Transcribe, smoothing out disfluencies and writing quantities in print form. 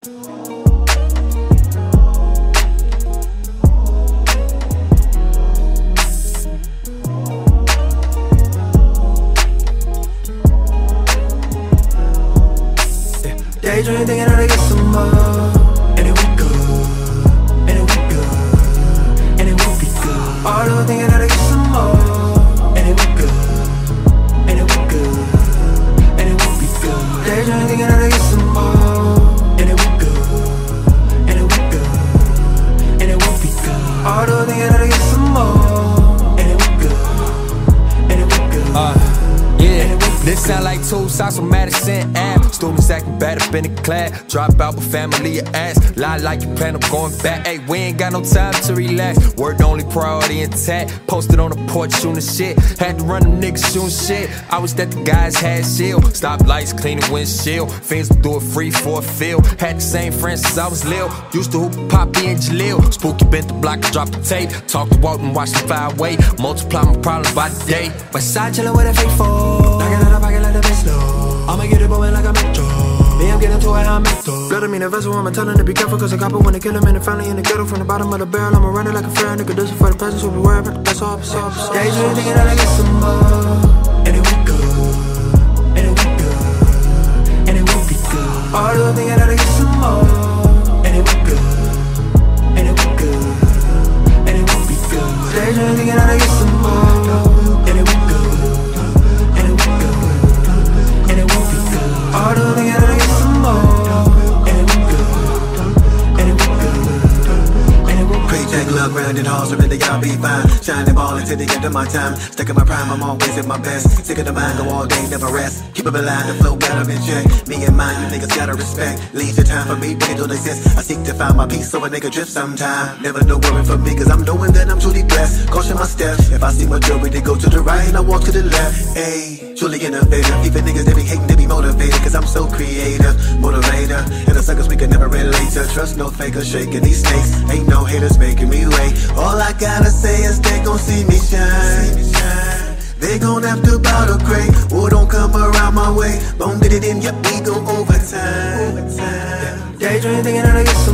Daydream thinking how to get some more, and it won't good, and it won't good, and it won't be good. All those thinking how to get some more, and it won't good, and it won't good, and it won't be good. Daydream thinking how to get some more, and it won't good, and it won't good, and it won't be good. All those thinking how to get some more, and it won't good, and it won't good. Yeah, this sound like two sides from Madison Ave. Students acting bad up in the class. Drop out with family or ass. Lie like you plan on going back. Hey, we ain't got no time to relax. Word only priority intact. Posted on the porch shooting shit. Had to run them niggas shooting shit. I was that the guys had shield. Stop lights, clean the windshield. Fiends would do it free for a feel. Had the same friends since I was little. Used to hoop Poppy and Jaleel. Spooky bent the block and dropped the tape. Talk to Walton, watch them fly away. Multiply my problems by the day. Westside chillin' with a fake phone. Knocking out the pocket like the bitch low. I'ma get it blowin' like a metro. Me, I'm getting to it how I'm mental. Blood, I mean a vessel, I'm telling to be careful. Cause a copper wanna kill him and the family in the ghetto. From the bottom of the barrel, I'ma run it like a fair nigga. This is for the presence, we'll be worried about the best off. Daydream thinking that I get some more, and it won't good, and it won't good, and it won't be good. All those thinking that I get some more, and it won't good, and it won't good, and it won't be good. Daydream thinking that I get some more, and it won't good, and it won't good, and it won't be good. All those thinking that I get some more, and it won't good, and it won't good, and it won't good. Paycheck, love, grounded, hard, surrender, y'all be fine. Shining ball until the end of my time. Stuck in my prime, I'm always at my best. Sick of the mind, go all day, never rest. Keep up in line, the flow better in check. Me and mine, you niggas gotta respect. Leisure time for me, nigga don't exist. I seek to find my peace so a nigga drift sometime. Never no worry for me, cause I'm knowing that I'm truly blessed. Caution my steps, if I see majority go to the right and I walk to the left. Ayy, truly innovative. Even niggas, they be hating, they be motivated. Cause I'm so creative, motivator. And the suckers we can never relate to. Trust no faker, shaking these snakes. Ain't no haters making me wait. All I gotta say is they gon' see me shine. They gon' have to bow the crate. Or don't come around my way. Boom, did it in, yep, we go overtime. Daydream thinking that I get